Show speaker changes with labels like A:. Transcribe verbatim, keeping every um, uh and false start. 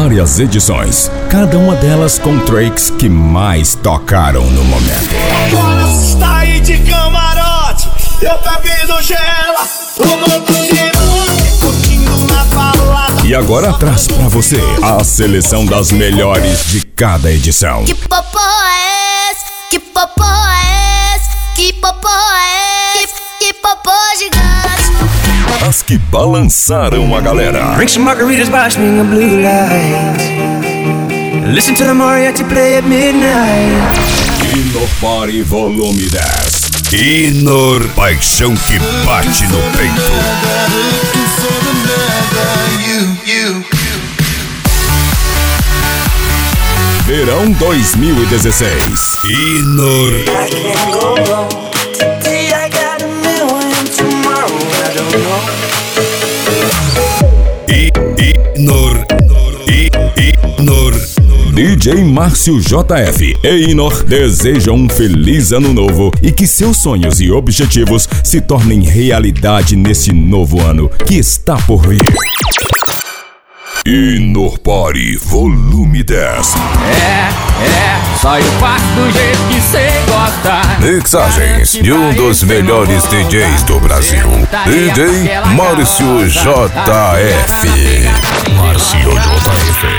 A: várias edições, cada uma delas com tracks que mais tocaram no momento.
B: Agora você está aí de camarote, eu bebendo gela, o mundo girando, curtindo na balada.
A: E agora traz pra você a seleção das melhores de cada edição.
C: Que popó é esse? Que popó é esse? Que popó é esse? Que, que popó gigante?
A: As que balançaram a galera.
D: Drink some margaritas, watch me in blue lights. Listen to the mariachi play at midnight.
A: Inor Party Volume dez. Inor, paixão que bate no peito. Verão dois mil e dezesseis. Inor. Inor. Inor. D J Márcio J F e Inor desejam um feliz ano novo e que seus sonhos e objetivos se tornem realidade nesse novo ano que está por vir. Inor Party Volume dez.
E: É, é, só eu faço do jeito que cê gosta.
F: Mixagens de um dos melhores D Js do Brasil, D J Márcio J F. Márcio J F.